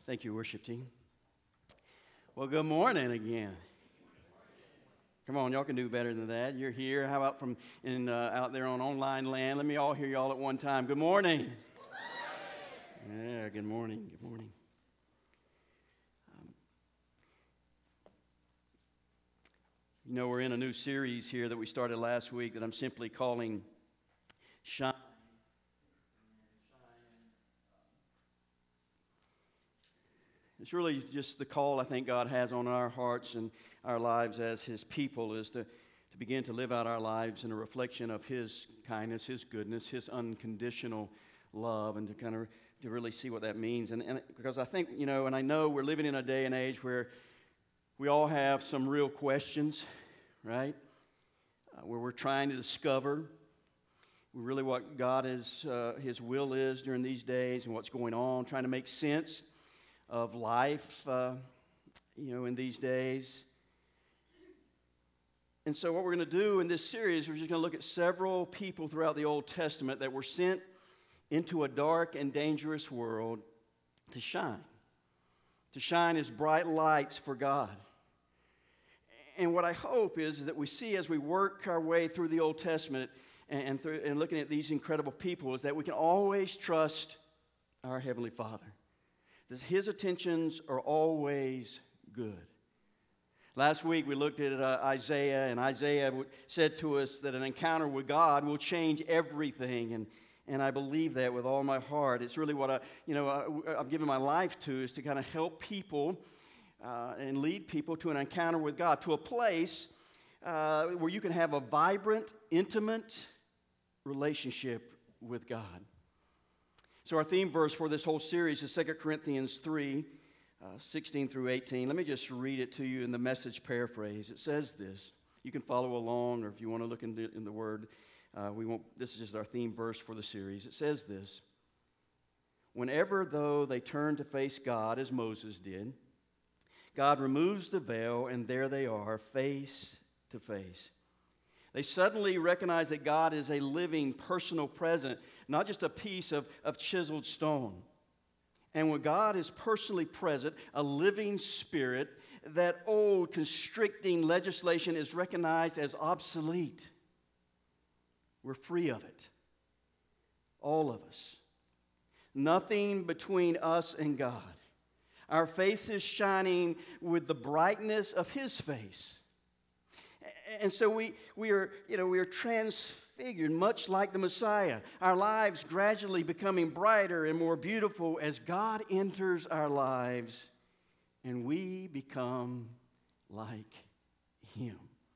Thank you, worship team. Well, good morning again. Come on, y'all can do better than that. You're here. How about from out there on online land? Let me all hear y'all at one time. Good morning. Yeah, good morning. Good morning. We're in a new series here that we started last week that I'm simply calling Shine. It's really just the call I think God has on our hearts and our lives as His people is to begin to live out our lives in a reflection of His kindness, His goodness, His unconditional love, and to really see what that means. And because I think, and I know we're living in a day and age where we all have some real questions, right? Where we're trying to discover really what God is, His will is during these days and what's going on, trying to make sense of life, in these days. And so what we're going to do in this series, we're just going to look at several people throughout the Old Testament that were sent into a dark and dangerous world to shine as bright lights for God. And what I hope is that we see as we work our way through the Old Testament and looking at these incredible people is that we can always trust our Heavenly Father. That His intentions are always good. Last week we looked at Isaiah, and Isaiah said to us that an encounter with God will change everything, and I believe that with all my heart. It's really what I've given my life to, is to kind of help people and lead people to an encounter with God, to a place where you can have a vibrant, intimate relationship with God. So our theme verse for this whole series is 2 Corinthians 3, 16 through 18. Let me just read it to you in the Message paraphrase. It says this. You can follow along, or if you want to look in the Word, this is just our theme verse for the series. It says this. Whenever, though, they turn to face God, as Moses did, God removes the veil, and there they are, face to face. They suddenly recognize that God is a living, personal presence, not just a piece of chiseled stone. And when God is personally present, a living spirit, that old constricting legislation is recognized as obsolete. We're free of it. All of us. Nothing between us and God. Our faces shining with the brightness of His face. And so we are transfigured, much like the Messiah. Our lives gradually becoming brighter and more beautiful as God enters our lives, and we become like Him.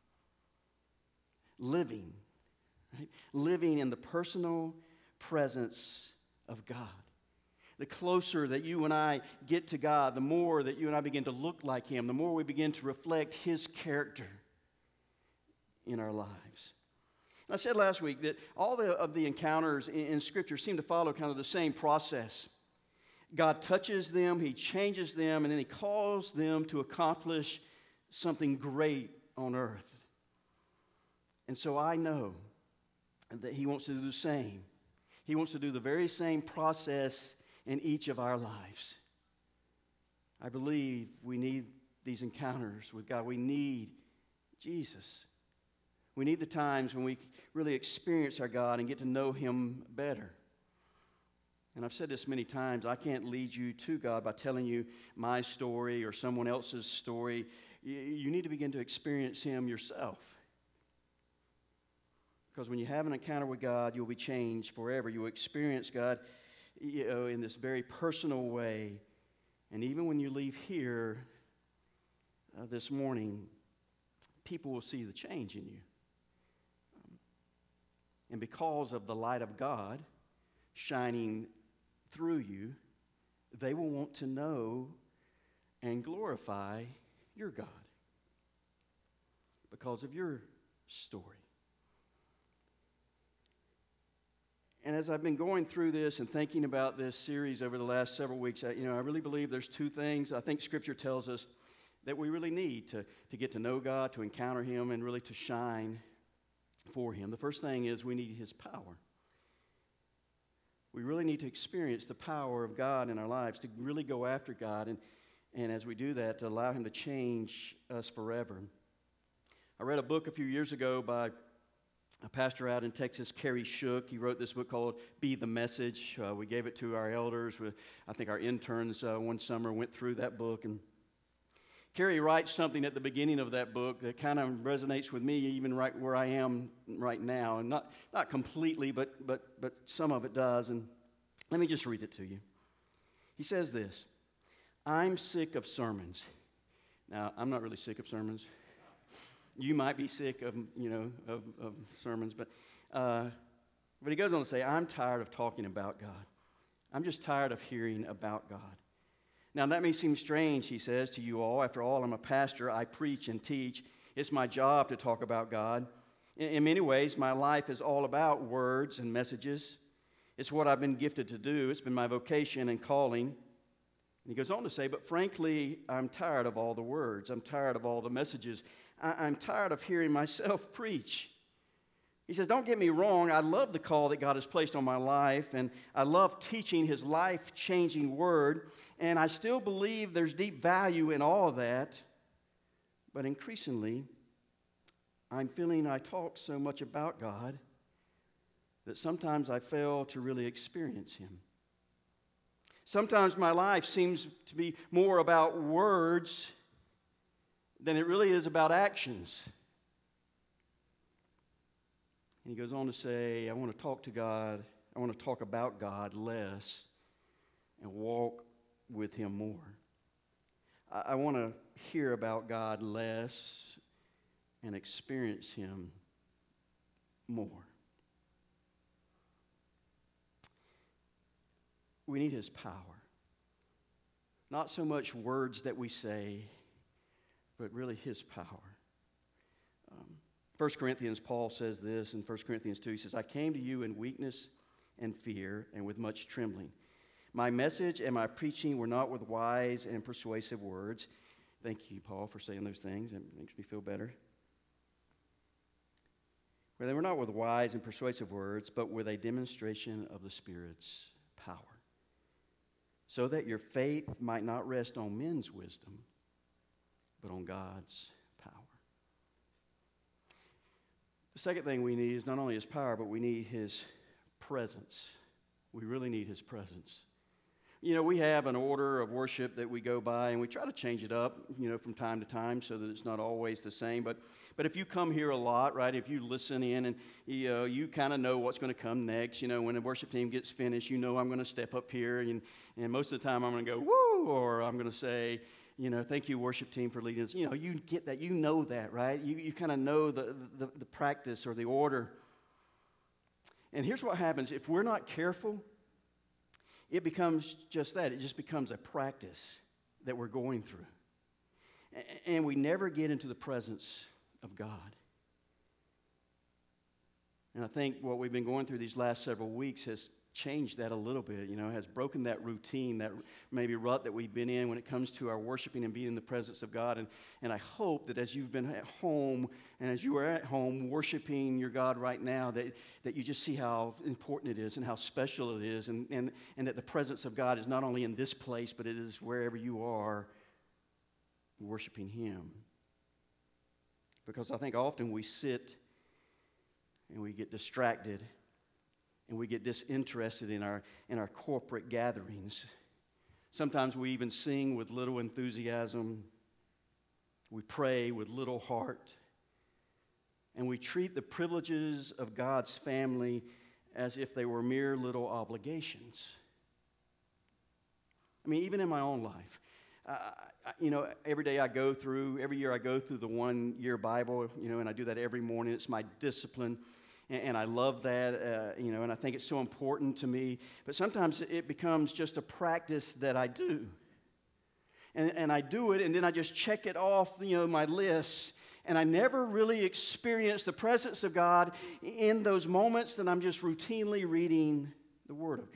Living in the personal presence of God. The closer that you and I get to God, the more that you and I begin to look like Him, the more we begin to reflect His character in our lives. I said last week that all of the encounters in Scripture seem to follow kind of the same process. God touches them, He changes them, and then He calls them to accomplish something great on earth. And so I know that He wants to do the same. He wants to do the very same process in each of our lives. I believe we need these encounters with God. We need Jesus. We need the times when we really experience our God and get to know Him better. And I've said this many times, I can't lead you to God by telling you my story or someone else's story. You need to begin to experience Him yourself. Because when you have an encounter with God, you'll be changed forever. You'll experience God in this very personal way. And even when you leave here this morning, people will see the change in you. And because of the light of God shining through you, they will want to know and glorify your God because of your story. And as I've been going through this and thinking about this series over the last several weeks, I really believe there's two things I think Scripture tells us that we really need to get to know God, to encounter Him, and really to shine for Him. The first thing is we need His power. We really need to experience the power of God in our lives, to really go after God, and as we do that, to allow Him to change us forever. I read a book a few years ago by a pastor out in Texas, Kerry Shook. He wrote this book called Be the Message. We gave it to our elders. I think our interns one summer went through that book. And Kerry writes something at the beginning of that book that kind of resonates with me even right where I am right now. And not completely, but some of it does. And let me just read it to you. He says this: I'm sick of sermons. Now, I'm not really sick of sermons. You might be sick of sermons, but he goes on to say, I'm tired of talking about God. I'm just tired of hearing about God. Now, that may seem strange, he says, to you all. After all, I'm a pastor. I preach and teach. It's my job to talk about God. In many ways, my life is all about words and messages. It's what I've been gifted to do. It's been my vocation and calling. And he goes on to say, but frankly, I'm tired of all the words. I'm tired of all the messages. I'm tired of hearing myself preach. He says, don't get me wrong, I love the call that God has placed on my life, and I love teaching His life-changing word, and I still believe there's deep value in all of that, but increasingly, I'm feeling I talk so much about God that sometimes I fail to really experience Him. Sometimes my life seems to be more about words than it really is about actions. And he goes on to say, I want to talk to God, I want to talk about God less and walk with Him more. I want to hear about God less and experience Him more. We need His power. Not so much words that we say, but really His power. 1 Corinthians, Paul says this in 1 Corinthians 2. He says, I came to you in weakness and fear and with much trembling. My message and my preaching were not with wise and persuasive words. Thank you, Paul, for saying those things. It makes me feel better. Well, they were not with wise and persuasive words, but with a demonstration of the Spirit's power, so that your faith might not rest on men's wisdom, but on God's power. The second thing we need is not only His power, but we need His presence. We really need His presence. You know, we have an order of worship that we go by, and we try to change it up, from time to time so that it's not always the same. But if you come here a lot, right, if you listen in and, you kind of know what's going to come next. When the worship team gets finished, I'm going to step up here, and most of the time I'm going to go, woo, or I'm going to say, thank you, worship team, for leading us. You get that. You know that, right? You kind of know the practice or the order. And here's what happens. If we're not careful, it becomes just that. It just becomes a practice that we're going through. And we never get into the presence of God. And I think what we've been going through these last several weeks has changed that a little bit, has broken that routine, that maybe rut that we've been in when it comes to our worshiping and being in the presence of God. And I hope that as you've been at home and as you are at home worshiping your God right now, that you just see how important it is and how special it is, and that the presence of God is not only in this place, but it is wherever you are worshiping Him. Because I think often we sit and we get distracted and we get disinterested in our corporate gatherings. Sometimes we even sing with little enthusiasm. We pray with little heart. And we treat the privileges of God's family as if they were mere little obligations. I mean, even in my own life. Every year I go through the 1-year Bible, and I do that every morning. It's my discipline. And I love that, and I think it's so important to me. But sometimes it becomes just a practice that I do. And I do it, and then I just check it off, my list. And I never really experience the presence of God in those moments that I'm just routinely reading the Word of God.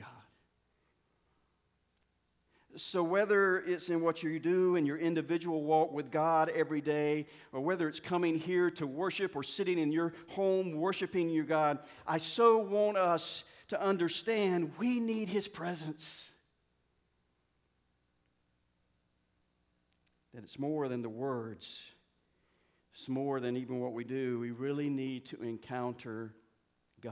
So whether it's in what you do in your individual walk with God every day, or whether it's coming here to worship or sitting in your home worshiping your God, I so want us to understand we need His presence. That it's more than the words. It's more than even what we do. We really need to encounter God.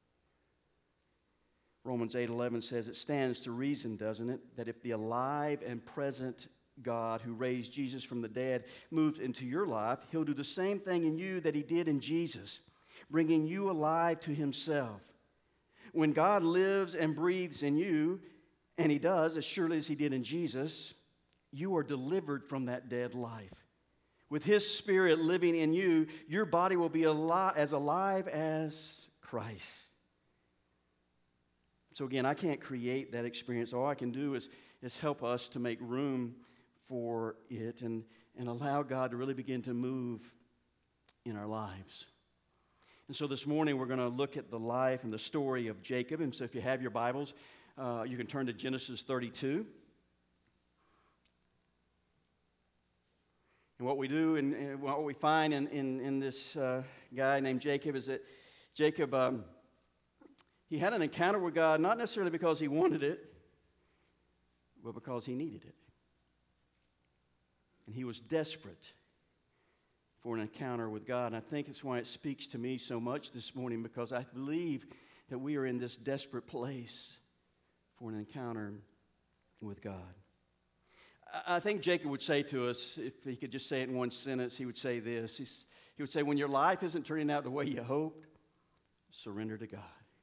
Romans 8:11 says it stands to reason, doesn't it, that if the alive and present God who raised Jesus from the dead moves into your life, He'll do the same thing in you that He did in Jesus, bringing you alive to Himself. When God lives and breathes in you, and He does, as surely as He did in Jesus, you are delivered from that dead life. With His Spirit living in you, your body will be alive as Christ. So again, I can't create that experience. All I can do is help us to make room for it and allow God to really begin to move in our lives. And so this morning we're going to look at the life and the story of Jacob. And so if you have your Bibles, you can turn to Genesis 32. And what we do and what we find in this guy named Jacob is that Jacob, he had an encounter with God, not necessarily because he wanted it, but because he needed it. And he was desperate for an encounter with God. And I think it's why it speaks to me so much this morning, because I believe that we are in this desperate place for an encounter with God. I think Jacob would say to us, if he could just say it in one sentence, he would say this. He would say, when your life isn't turning out the way you hoped, surrender to God.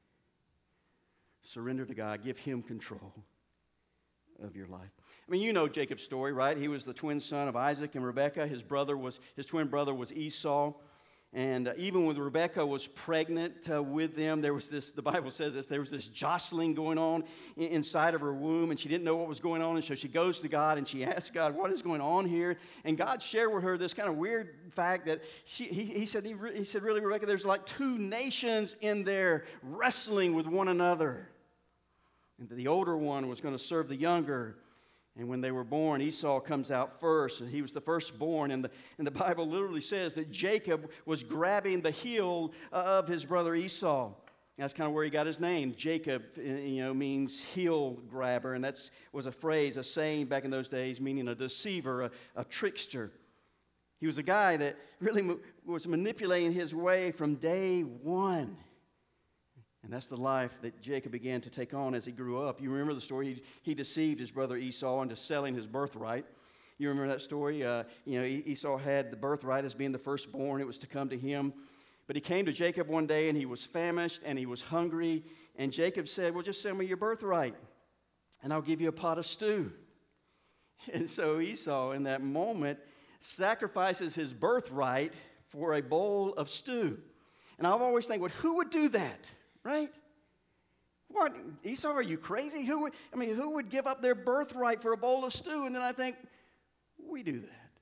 Surrender to God. Give Him control of your life. I mean, you know Jacob's story, right? He was the twin son of Isaac and Rebekah. His twin brother was Esau. And even when Rebekah was pregnant with them, there was this, the Bible says this, there was this jostling going on inside of her womb, and she didn't know what was going on. And so she goes to God and she asks God, what is going on here? And God shared with her this kind of weird fact that he said, really, Rebekah, there's like two nations in there wrestling with one another. And the older one was going to serve the younger. And when they were born, Esau comes out first, and he was the firstborn. And the Bible literally says that Jacob was grabbing the heel of his brother Esau. That's kind of where he got his name. Jacob, means heel grabber, and that was a phrase, a saying back in those days, meaning a deceiver, a trickster. He was a guy that really was manipulating his way from day one. And that's the life that Jacob began to take on as he grew up. You remember the story. He deceived his brother Esau into selling his birthright. You remember that story? Esau had the birthright as being the firstborn. It was to come to him. But he came to Jacob one day, and he was famished, and he was hungry. And Jacob said, well, just send me your birthright, and I'll give you a pot of stew. And so Esau, in that moment, sacrifices his birthright for a bowl of stew. And I've always think, well, who would do that? Right? What? Esau, are you crazy? Who would give up their birthright for a bowl of stew? And then I think, we do that.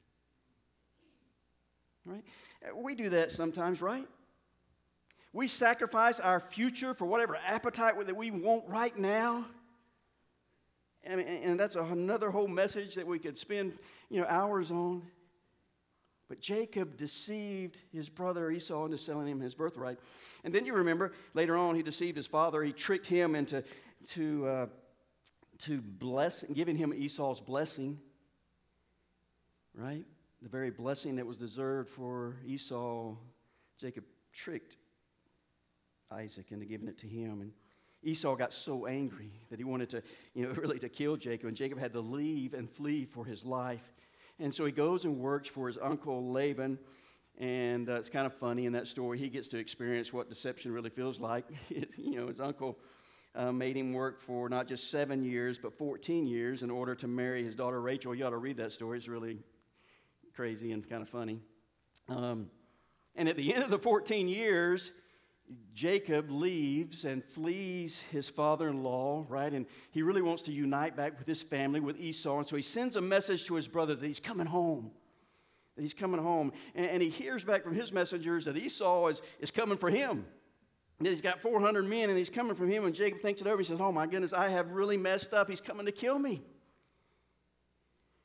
Right? We do that sometimes, right? We sacrifice our future for whatever appetite that we want right now. And that's another whole message that we could spend, hours on. But Jacob deceived his brother Esau into selling him his birthright. And then you remember, later on, he deceived his father. He tricked him into giving him Esau's blessing. Right? The very blessing that was deserved for Esau, Jacob tricked Isaac into giving it to him. And Esau got so angry that he wanted to, really to kill Jacob. And Jacob had to leave and flee for his life. And so he goes and works for his uncle Laban, and it's kind of funny in that story. He gets to experience what deception really feels like. His uncle made him work for not just 7 years, but 14 years in order to marry his daughter Rachel. You ought to read that story. It's really crazy and kind of funny. And at the end of the 14 years, Jacob leaves and flees his father-in-law, right? And he really wants to unite back with his family, with Esau. And so he sends a message to his brother that he's coming home. That he's coming home. And he hears back from his messengers that Esau is coming for him. And he's got 400 men, and he's coming from him. And Jacob thinks it over. He says, oh, my goodness, I have really messed up. He's coming to kill me.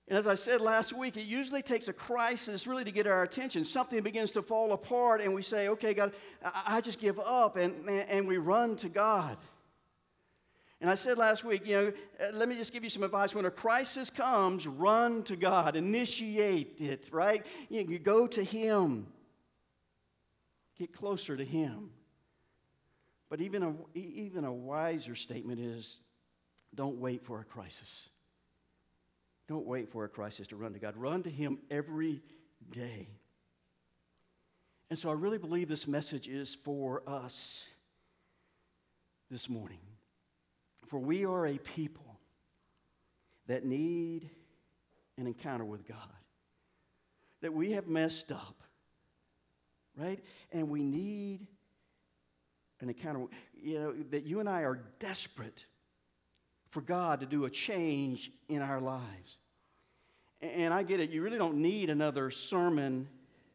And as I said last week, it usually takes a crisis really to get our attention. Something begins to fall apart, and we say, okay, God, I just give up, and we run to God. And I said last week, let me just give you some advice. When a crisis comes, run to God. Initiate it, right? You go to Him. Get closer to Him. But even a wiser statement is, don't wait for a crisis. Don't wait for a crisis to run to God. Run to Him every day. And so I really believe this message is for us this morning. For we are a people that need an encounter with God. That we have messed up, right? And we need an encounter. That you and I are desperate for God to do a change in our lives. And I get it. You really don't need another sermon.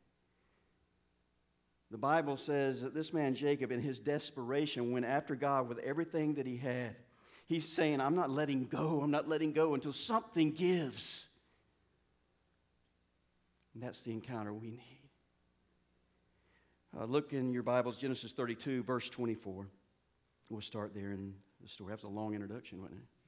The Bible says that this man Jacob, in his desperation, went after God with everything that he had. He's saying, I'm not letting go. I'm not letting go until something gives. And that's the encounter we need. Look in your Bibles, Genesis 32, verse 24. We'll start there in the story. That was a long introduction, wasn't it?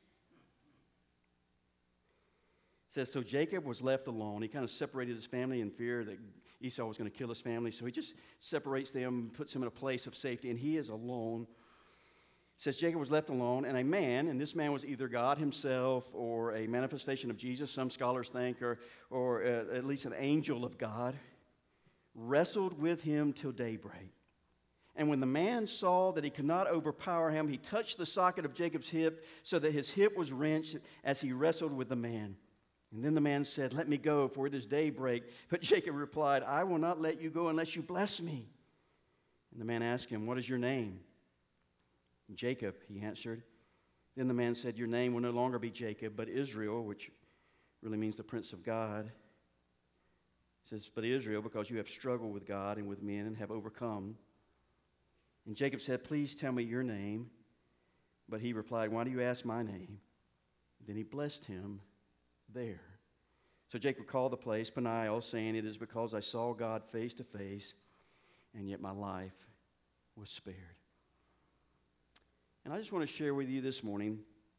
It says, so Jacob was left alone. He kind of separated his family in fear that Esau was going to kill his family. So he just separates them, puts them in a place of safety, and he is alone. It says Jacob was left alone, and a man, and this man was either God himself or a manifestation of Jesus, some scholars think, or at least an angel of God, wrestled with him till daybreak. And when the man saw that he could not overpower him, he touched the socket of Jacob's hip so that his hip was wrenched as he wrestled with the man. And then the man said, let me go, for it is daybreak. But Jacob replied, I will not let you go unless you bless me. And the man asked him, what is your name? Jacob, he answered. Then the man said, your name will no longer be Jacob, but Israel, which really means the Prince of God. It says, but Israel, because you have struggled with God and with men and have overcome. And Jacob said, please tell me your name. But he replied, why do you ask my name? Then he blessed him there. So Jacob called the place Peniel, saying, it is because I saw God face to face, and yet my life was spared. And I just want to share with you this morning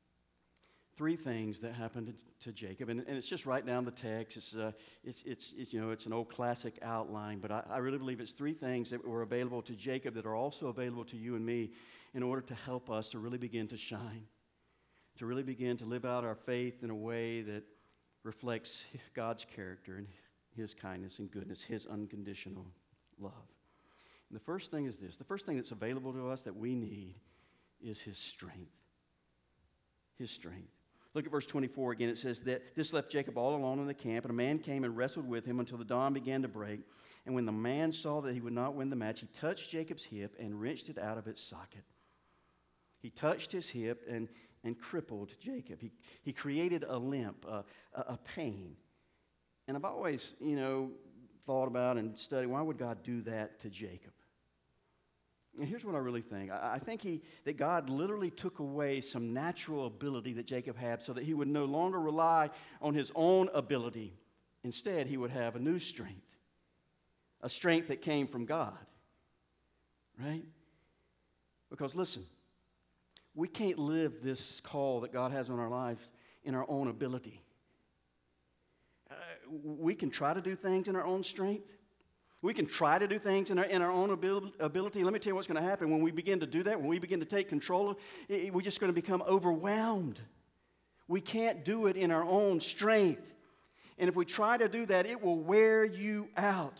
3 things that happened to Jacob, and it's just right down the text. It's an old classic outline, but I really believe it's 3 things that were available to Jacob that are also available to you and me in order to help us to really begin to shine, to really begin to live out our faith in a way that reflects God's character and His kindness and goodness, His unconditional love. And the first thing is this. The first thing that's available to us that we need is His strength. His strength. Look at verse 24 again. It says that this left Jacob all alone in the camp, and a man came and wrestled with him until the dawn began to break. And when the man saw that he would not win the match, he touched Jacob's hip and wrenched it out of its socket. He touched his hip and crippled Jacob. He created a limp, a pain. And I've always, thought about and studied, why would God do that to Jacob? And here's what I really think. I think that God literally took away some natural ability that Jacob had so that he would no longer rely on his own ability. Instead, he would have a new strength, a strength that came from God, right? Because listen, we can't live this call that God has on our lives in our own ability. We can try to do things in our own strength. We can try to do things in our own ability. Let me tell you what's going to happen when we begin to do that, when we begin to take control, we're just going to become overwhelmed. We can't do it in our own strength. And if we try to do that, it will wear you out.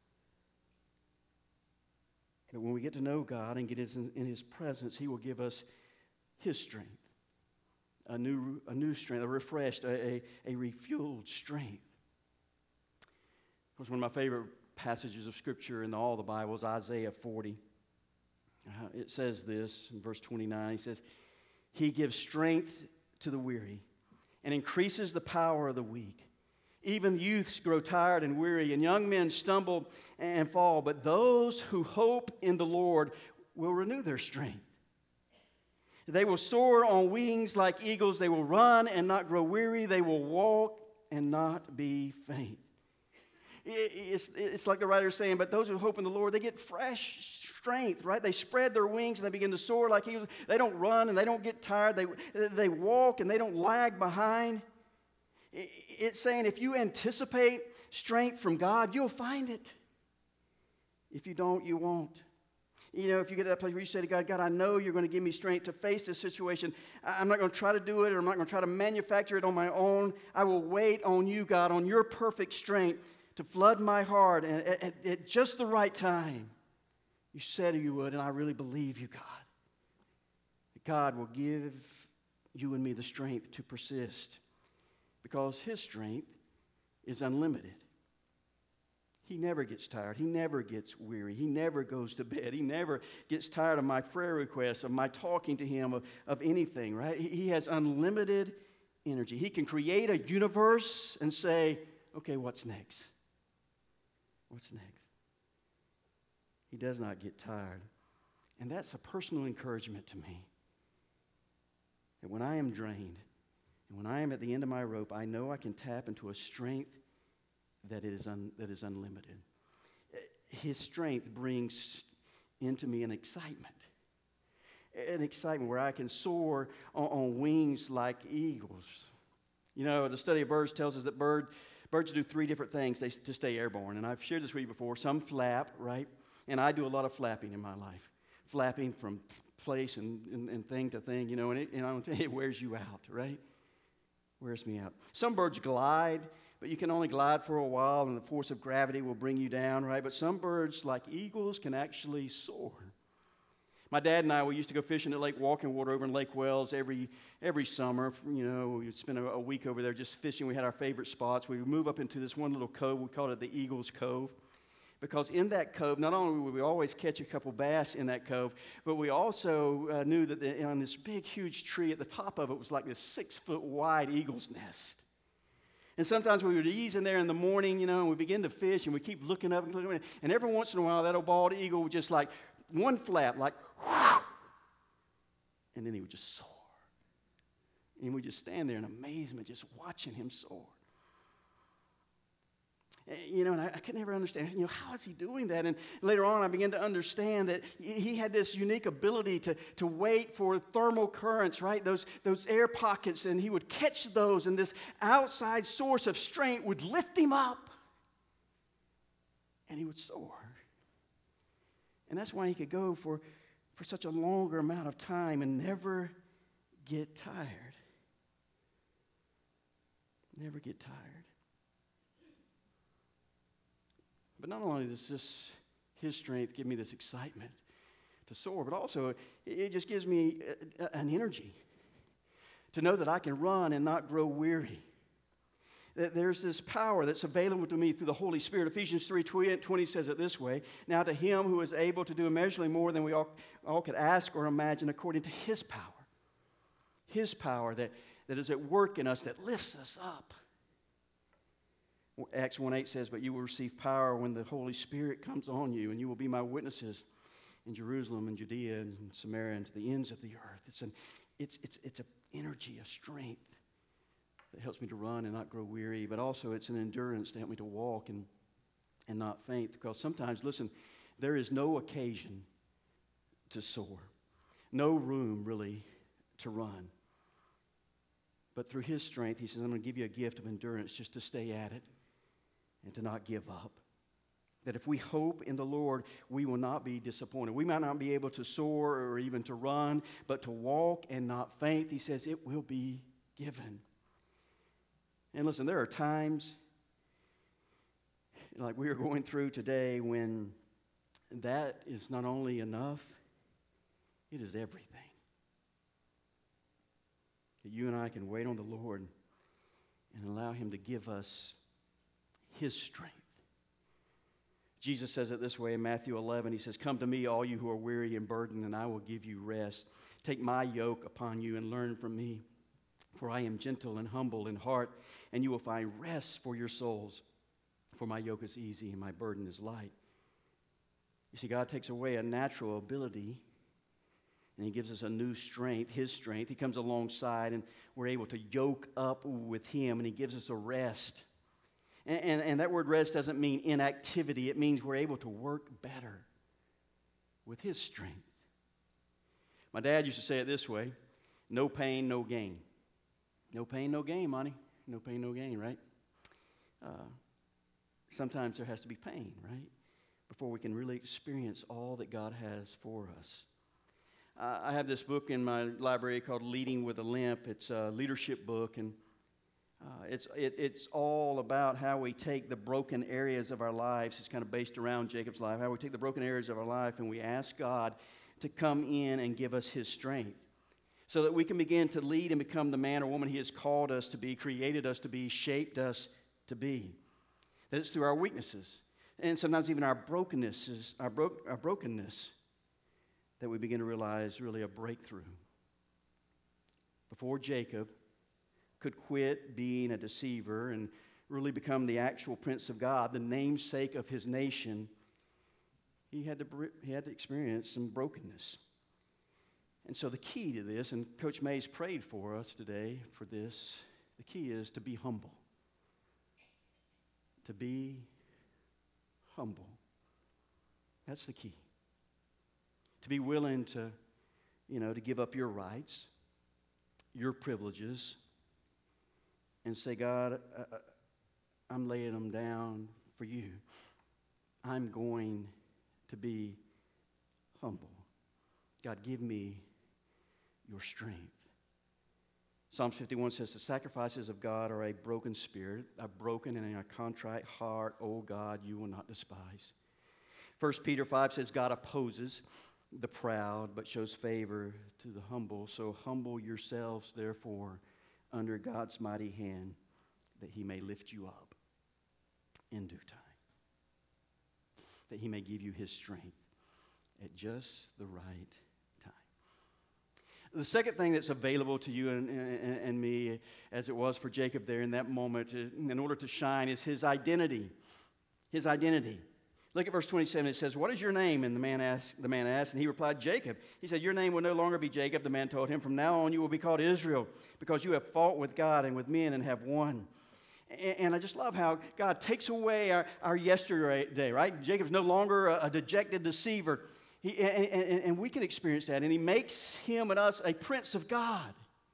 But when we get to know God and get in His presence, He will give us His strength, a new strength, a refreshed, a refueled strength. Of course, one of my favorite passages of Scripture in all the Bible is Isaiah 40. It says this in verse 29. He says, He gives strength to the weary and increases the power of the weak. Even youths grow tired and weary, and young men stumble and fall. But those who hope in the Lord will renew their strength. They will soar on wings like eagles. They will run and not grow weary. They will walk and not be faint. It's like the writer is saying, but those who hope in the Lord, they get fresh strength, right? They spread their wings and they begin to soar like eagles. They don't run and they don't get tired. They walk and they don't lag behind. It's saying if you anticipate strength from God, you'll find it. If you don't, you won't. You know, if you get to that place where you say to God, God, I know you're going to give me strength to face this situation. I'm not going to try to do it, or I'm not going to try to manufacture it on my own. I will wait on you, God, on your perfect strength to flood my heart at just the right time. You said you would, and I really believe you, God. God will give you and me the strength to persist because his strength is unlimited. He never gets tired. He never gets weary. He never goes to bed. He never gets tired of my prayer requests, of my talking to him, of anything, right? He has unlimited energy. He can create a universe and say, okay, what's next? What's next? He does not get tired. And that's a personal encouragement to me. That when I am drained and when I am at the end of my rope, I know I can tap into a strength that is unlimited. His strength brings into me an excitement where I can soar on wings like eagles. You know, the study of birds tells us that birds do three different things to stay airborne. And I've shared this with you before. Some flap, right? And I do a lot of flapping in my life. Flapping from place and thing to thing, you know, and I'll tell you, it wears you out, right? Wears me out. Some birds glide, but you can only glide for a while, and the force of gravity will bring you down, right? But some birds, like eagles, can actually soar. My dad and I, we used to go fishing at Lake Walking Water over in Lake Wells every summer. You know, we would spend a week over there just fishing. We had our favorite spots. We would move up into this one little cove. We called it the Eagles Cove. Because in that cove, not only would we always catch a couple bass in that cove, but we also knew that on this big, huge tree at the top of it was like this 6-foot wide eagle's nest. And sometimes we would ease in there in the morning, you know, and we begin to fish, and we keep looking up, and every once in a while, that old bald eagle would just like one flap, like, whoosh, and then he would just soar. And we'd just stand there in amazement, just watching him soar. You know, and I could never understand, you know, how is he doing that? And later on, I began to understand that he had this unique ability to wait for thermal currents, right? Those air pockets, and he would catch those, and this outside source of strength would lift him up, and he would soar. And that's why he could go for such a longer amount of time and never get tired. Never get tired. But not only does his strength give me this excitement to soar, but also it just gives me an energy to know that I can run and not grow weary. That there's this power that's available to me through the Holy Spirit. Ephesians 3:20 says it this way: now to him who is able to do immeasurably more than we all could ask or imagine, according to his power that is at work in us, that lifts us up. Acts 1:8 says, but you will receive power when the Holy Spirit comes on you, and you will be my witnesses in Jerusalem and Judea and Samaria and to the ends of the earth. It's an energy, a strength that helps me to run and not grow weary, but also it's an endurance to help me to walk and not faint. Because sometimes, listen, there is no occasion to soar, no room really to run. But through his strength, he says, I'm going to give you a gift of endurance just to stay at it and to not give up. That if we hope in the Lord, we will not be disappointed. We might not be able to soar or even to run, but to walk and not faint, he says, it will be given. And listen, there are times, like we are going through today, when that is not only enough, it is everything. That you and I can wait on the Lord and allow him to give us his strength. Jesus says it this way in Matthew 11. He says, come to me, all you who are weary and burdened, and I will give you rest. Take my yoke upon you and learn from me, for I am gentle and humble in heart, and you will find rest for your souls. For my yoke is easy and my burden is light. You see, God takes away a natural ability And he gives us a new strength, his strength. He comes alongside, and we're able to yoke up with him, and he gives us a rest. And that word rest doesn't mean inactivity. It means we're able to work better with his strength. My dad used to say it this way: no pain, no gain. No pain, no gain, Monty. No pain, no gain, right? Sometimes there has to be pain, right? Before we can really experience all that God has for us. I have this book in my library called Leading with a Limp. It's a leadership book, and it's all about how we take the broken areas of our lives. It's kind of based around Jacob's life, how we take the broken areas of our life and we ask God to come in and give us his strength so that we can begin to lead and become the man or woman he has called us to be, created us to be, shaped us to be. That it's through our weaknesses and sometimes even our brokenness that we begin to realize really a breakthrough. Before Jacob could quit being a deceiver and really become the actual prince of God, the namesake of his nation, he had to experience some brokenness. And so the key to this, and Coach Mays prayed for us today for this, the key is to be humble. To be humble. That's the key. To be willing to give up your rights, your privileges, and say, God, I'm laying them down for you. I'm going to be humble. God, give me your strength. Psalms 51 says, the sacrifices of God are a broken spirit, a broken and a contrite heart. O God, you will not despise. 1 Peter 5 says, God opposes the proud, but shows favor to the humble. So humble yourselves, therefore, under God's mighty hand, that he may lift you up in due time. That he may give you his strength at just the right time. The second thing that's available to you and me, as it was for Jacob there in that moment, in order to shine, is his identity. His identity. Look at verse 27. It says, what is your name? And the man asked, and he replied, Jacob. He said, your name will no longer be Jacob. The man told him, from now on you will be called Israel, because you have fought with God and with men and have won. And I just love how God takes away our yesterday, right? Jacob's no longer a dejected deceiver. And we can experience that. And he makes him and us a prince of God.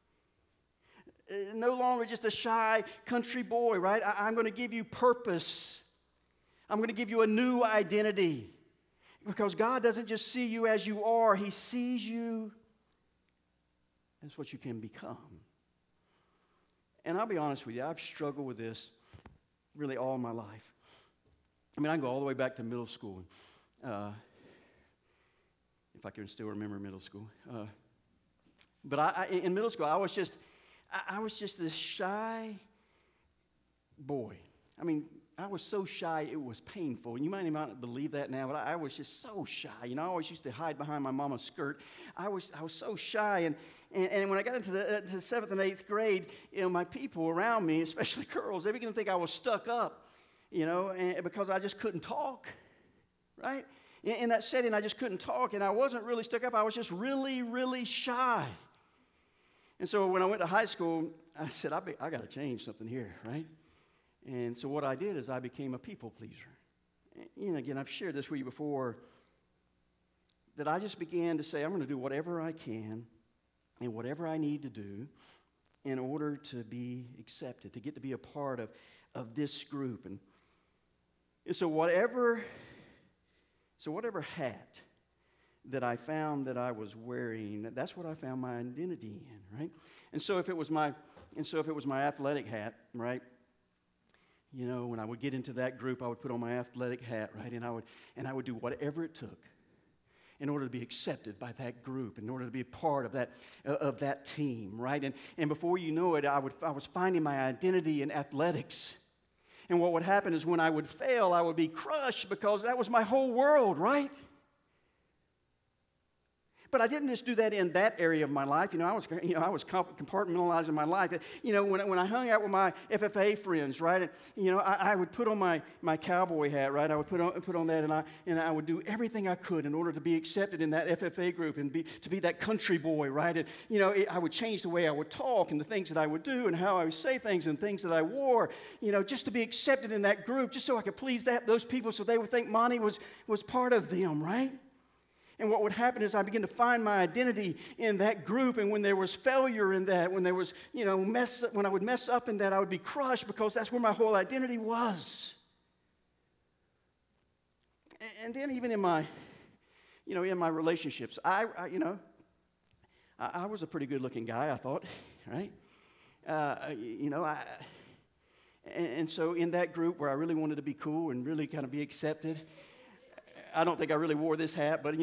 No longer just a shy country boy, right? I'm going to give you purpose. I'm going to give you a new identity. Because God doesn't just see you as you are. He sees you as what you can become. And I'll be honest with you, I've struggled with this really all my life. I mean, I can go all the way back to middle school. If I can still remember middle school. But in middle school, I was just this shy boy. I mean, I was so shy, it was painful. And you might not believe that now, but I was just so shy. I always used to hide behind my mama's skirt. I was so shy. And when I got into the 7th and 8th grade, my people around me, especially girls, they began to think I was stuck up, because I just couldn't talk, right? In that setting, I just couldn't talk, and I wasn't really stuck up. I was just really, really shy. And so when I went to high school, I said, I got to change something here, right? And so what I did is I became a people pleaser. Again, I've shared this with you before, that I just began to say, I'm going to do whatever I can and whatever I need to do in order to be accepted, to get to be a part of this group. And so whatever hat that I found that I was wearing, that's what I found my identity in, right? And so if it was my athletic hat, right? When I would get into that group, I would put on my athletic hat, right? And I would do whatever it took in order to be accepted by that group, in order to be a part of that team, right? And before you know it, I was finding my identity in athletics. And what would happen is when I would fail, I would be crushed because that was my whole world, right? But I didn't just do that in that area of my life. I was compartmentalizing my life. When I hung out with my FFA friends, right? I would put on my cowboy hat, right? I would put on that, and I would do everything I could in order to be accepted in that FFA group and to be that country boy, right? And I would change the way I would talk and the things that I would do and how I would say things and things that I wore, just to be accepted in that group, just so I could please those people, so they would think Monty was part of them, right? And what would happen is I began to find my identity in that group, and when there was failure in that, when there was, when I would mess up in that, I would be crushed because that's where my whole identity was. And then even in my relationships, I was a pretty good-looking guy, I thought, right? And so in that group where I really wanted to be cool and really kind of be accepted, I don't think I really wore this hat, but,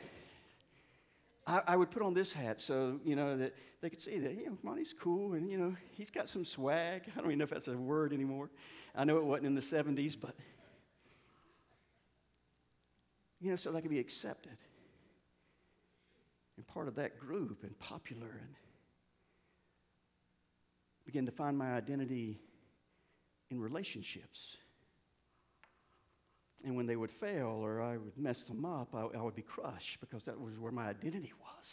I would put on this hat so, that they could see that, Monty's cool and, he's got some swag. I don't even know if that's a word anymore. I know it wasn't in the 70s, but, so that I could be accepted and part of that group and popular, and begin to find my identity in relationships. And when they would fail or I would mess them up, I would be crushed because that was where my identity was.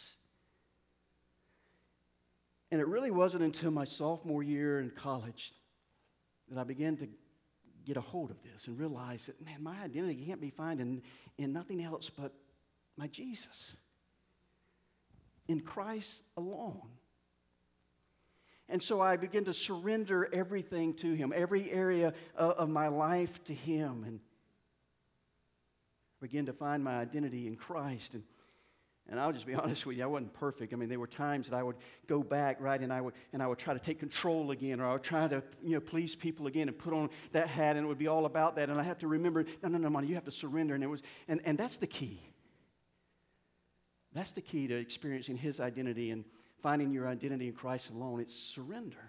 And it really wasn't until my sophomore year in college that I began to get a hold of this and realize that, man, my identity can't be found in nothing else but my Jesus. In Christ alone. And so I began to surrender everything to Him, every area of my life to Him, and begin to find my identity in Christ. And I'll just be honest with you, I wasn't perfect. I mean, there were times that I would go back, right, and I would try to take control again, or I would try to, please people again and put on that hat, and it would be all about that. And I have to remember, no, Monty, you have to surrender. And that's the key. That's the key to experiencing His identity and finding your identity in Christ alone. It's surrender.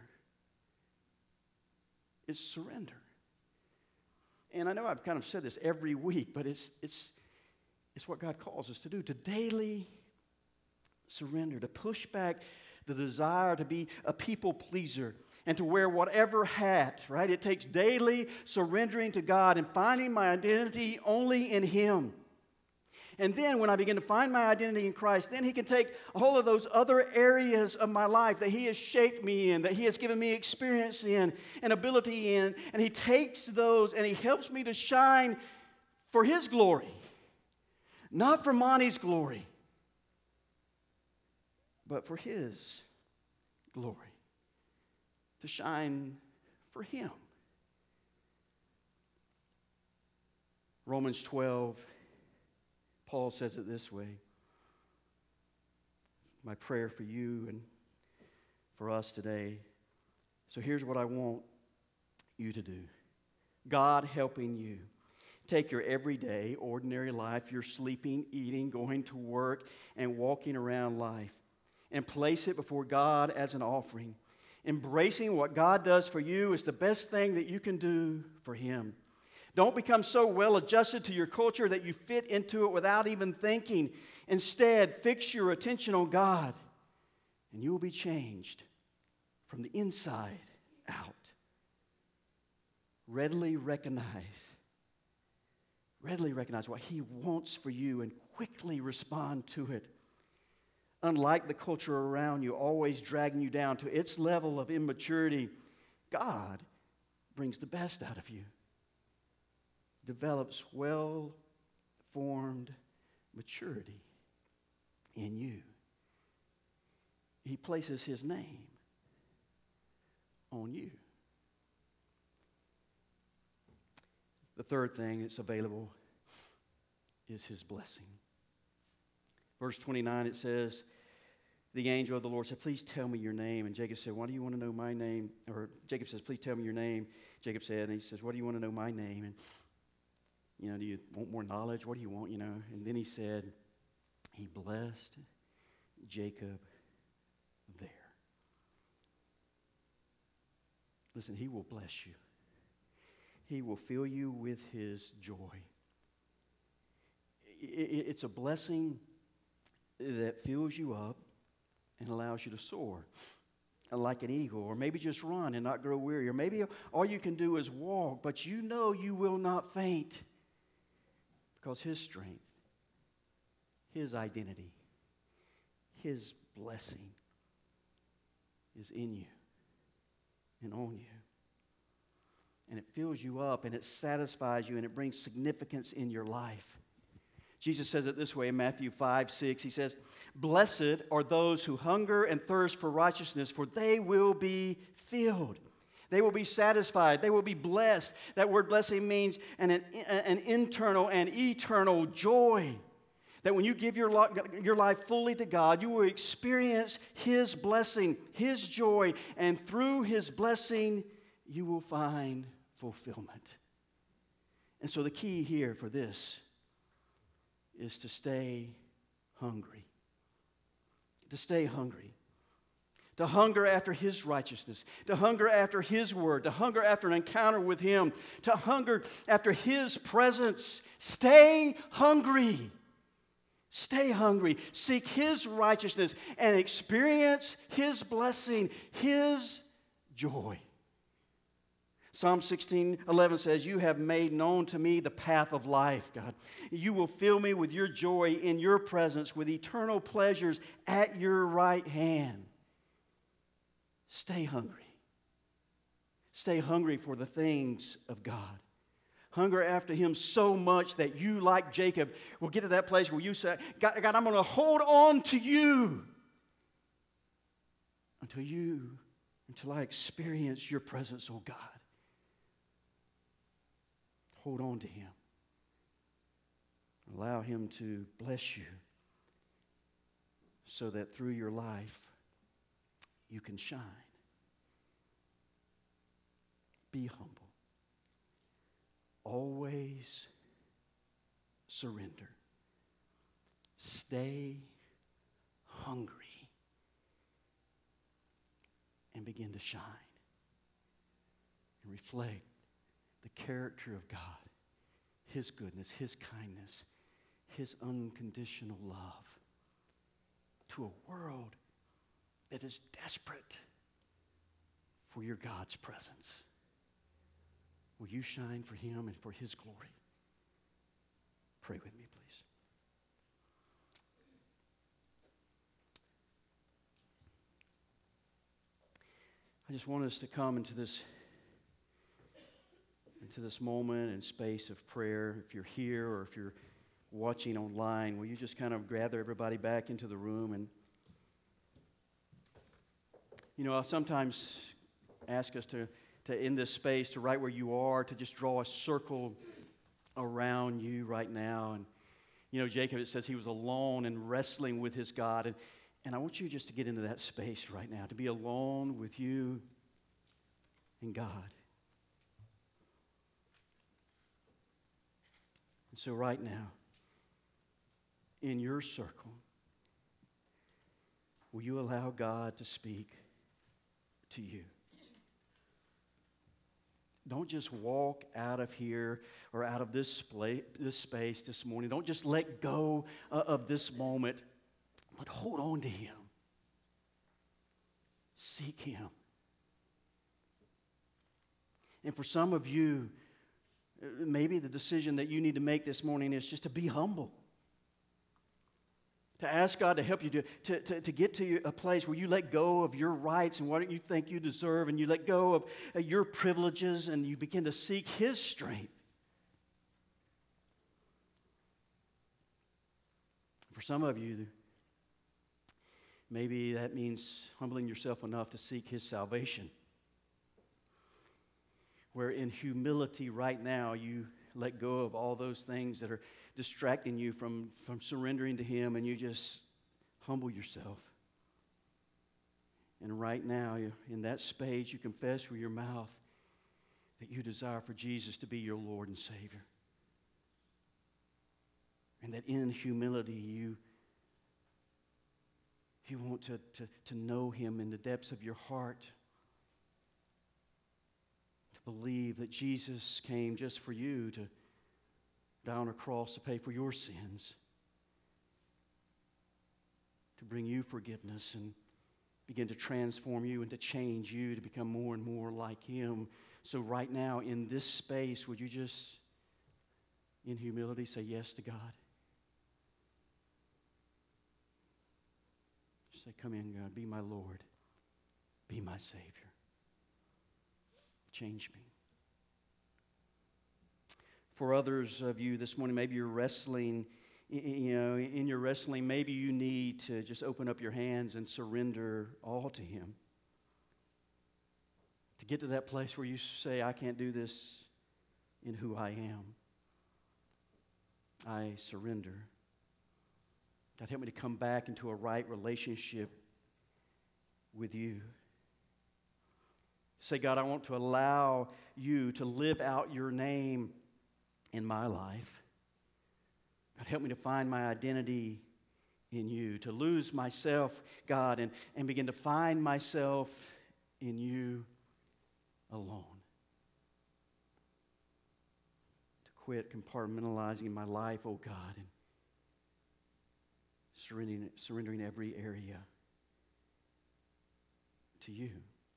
It's surrender. And I know I've kind of said this every week, but it's what God calls us to do, to daily surrender, to push back the desire to be a people pleaser and to wear whatever hat, right? It takes daily surrendering to God and finding my identity only in Him. And then when I begin to find my identity in Christ, then He can take a hold of those other areas of my life that He has shaped me in, that He has given me experience in and ability in, and He takes those and He helps me to shine for His glory, not for Monty's glory, but for His glory, to shine for Him. Romans 12, Paul says it this way. My prayer for you and for us today. So here's what I want you to do. God helping you take your everyday, ordinary life, your sleeping, eating, going to work, and walking around life, and place it before God as an offering. Embracing what God does for you is the best thing that you can do for Him. Don't become so well adjusted to your culture that you fit into it without even thinking. Instead, fix your attention on God, and you will be changed from the inside out. Readily recognize what He wants for you and quickly respond to it. Unlike the culture around you, always dragging you down to its level of immaturity, God brings the best out of you. Develops well-formed maturity in you. He places His name on you. The third thing that's available is His blessing. Verse 29, it says, the angel of the Lord said, please tell me your name. And Jacob said, why do you want to know my name? Or Jacob says, please tell me your name. Jacob said, and he says, why do you want to know my name? And do you want more knowledge? What do you want, And then he said, he blessed Jacob there. Listen, He will bless you. He will fill you with His joy. It's a blessing that fills you up and allows you to soar like an eagle, or maybe just run and not grow weary, or maybe all you can do is walk, but you know you will not faint because His strength, His identity, His blessing is in you and on you. And it fills you up and it satisfies you and it brings significance in your life. Jesus says it this way in Matthew 5:6. He says, "Blessed are those who hunger and thirst for righteousness, for they will be filled." They will be satisfied. They will be blessed. That word blessing means an internal and eternal joy. That when you give your life fully to God, you will experience His blessing, His joy, and through His blessing, you will find fulfillment. And so the key here for this is to stay hungry. To stay hungry. To hunger after His righteousness. To hunger after His word. To hunger after an encounter with Him. To hunger after His presence. Stay hungry. Stay hungry. Seek His righteousness and experience His blessing, His joy. Psalm 16:11 says, "You have made known to me the path of life, God. You will fill me with your joy in your presence, with eternal pleasures at your right hand." Stay hungry. Stay hungry for the things of God. Hunger after Him so much that you, like Jacob, will get to that place where you say, God, I'm going to hold on to you until I experience your presence, oh God. Hold on to Him. Allow Him to bless you so that through your life you can shine. Be humble. Always surrender. Stay hungry and begin to shine and reflect the character of God, His goodness, His kindness, His unconditional love to a world that is desperate for your God's presence. Will you shine for Him and for His glory? Pray with me, please. I just want us to come into this moment and space of prayer. If you're here or if you're watching online, will you just kind of gather everybody back into the room? And, I'll sometimes ask us to in this space, to right where you are, to just draw a circle around you right now. And, Jacob, it says he was alone and wrestling with his God. And I want you just to get into that space right now, to be alone with you and God. And so right now, in your circle, will you allow God to speak to you? Don't just walk out of here or out of this space this morning. Don't just let go of this moment, but hold on to Him. Seek Him. And for some of you, maybe the decision that you need to make this morning is just to be humble. To ask God to help you to get to a place where you let go of your rights and what you think you deserve, and you let go of your privileges, and you begin to seek His strength. For some of you, maybe that means humbling yourself enough to seek His salvation. Where in humility right now you let go of all those things that are distracting you from surrendering to Him, and you just humble yourself. And right now, in that space, you confess with your mouth that you desire for Jesus to be your Lord and Savior. And that in humility you want to know Him in the depths of your heart. To believe that Jesus came just for you, to die on a cross to pay for your sins. to bring you forgiveness and begin to transform you and to change you to become more and more like Him. So right now in this space, would you just, in humility, say yes to God? Just say, come in, God. Be my Lord. Be my Savior. Change me. For others of you this morning, maybe you're wrestling, in your wrestling, maybe you need to just open up your hands and surrender all to Him. To get to that place where you say, I can't do this in who I am. I surrender. God, help me to come back into a right relationship with you. Say, God, I want to allow you to live out your name in my life. God, help me to find my identity in you, to lose myself, God, and begin to find myself in you alone. To quit compartmentalizing my life, oh God, and surrendering every area to you.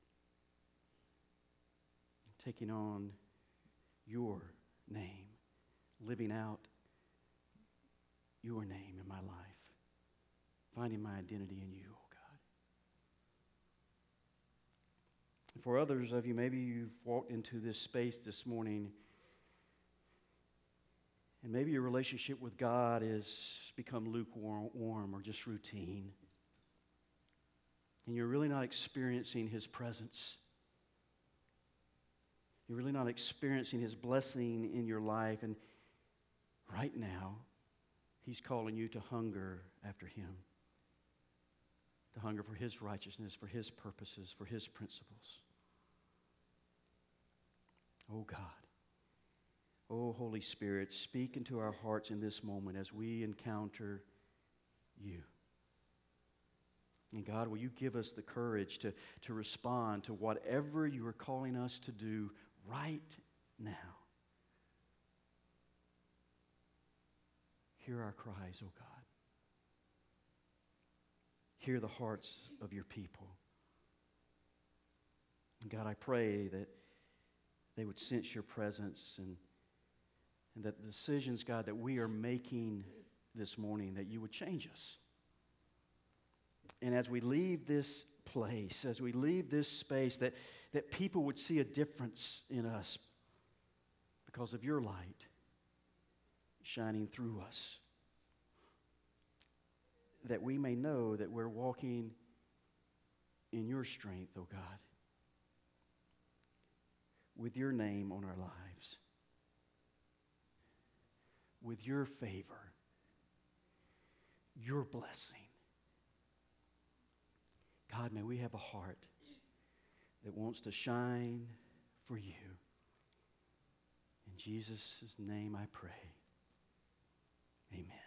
Taking on your name, living out your name in my life, finding my identity in you, oh God. For others of you, maybe you've walked into this space this morning, and maybe your relationship with God has become lukewarm or just routine, and you're really not experiencing His presence. You're really not experiencing His blessing in your life, and right now, He's calling you to hunger after Him, to hunger for His righteousness, for His purposes, for His principles. Oh God, oh Holy Spirit, speak into our hearts in this moment as we encounter you. And God, will you give us the courage to respond to whatever you are calling us to do right now. Hear our cries, oh God. Hear the hearts of your people. And God, I pray that they would sense your presence and that the decisions, God, that we are making this morning, that you would change us. And as we leave this place, as we leave this space, that people would see a difference in us because of your light shining through us. That we may know that we're walking in your strength, oh God, with your name on our lives, with your favor, your blessing. God, may we have a heart that wants to shine for you. In Jesus' name I pray. Amen.